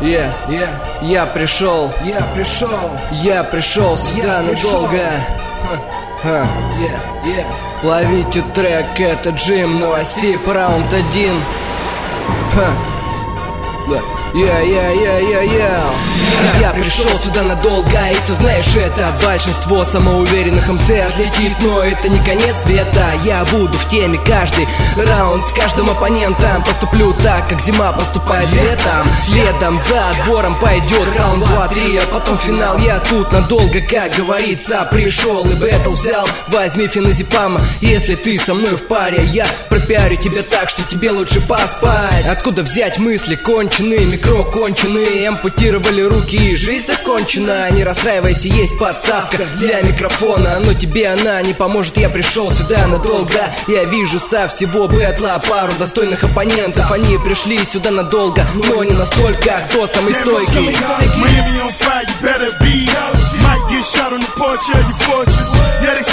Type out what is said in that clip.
Я пришел сюда надолго. Ловите трек, это Джим, Новосиб, раунд 1. Я пришел сюда надолго, и ты знаешь это. Большинство самоуверенных МЦ отлетит, но это не конец света. Я буду в теме каждый раунд с каждым оппонентом. Поступлю так, как зима поступает летом. Следом за отбором пойдет раунд 2-3, а потом финал. Я тут надолго, как говорится. Пришел и бэтл взял. Возьми феназепама, если ты со мной в паре. Я пропиарю тебя так, что тебе лучше поспать. Откуда взять мысли конченые, микро конченые, ампутировали руки и жизнь закончена. Не расстраивайся, есть подставка для микрофона, но тебе она не поможет. Я пришел сюда надолго. Я вижу со всего бэтла пару достойных оппонентов. Они пришли сюда надолго, но не настолько. Кто самый стойкий? Miami on fire, you better be. Might get shot on the porch of your fortress. Yeah, they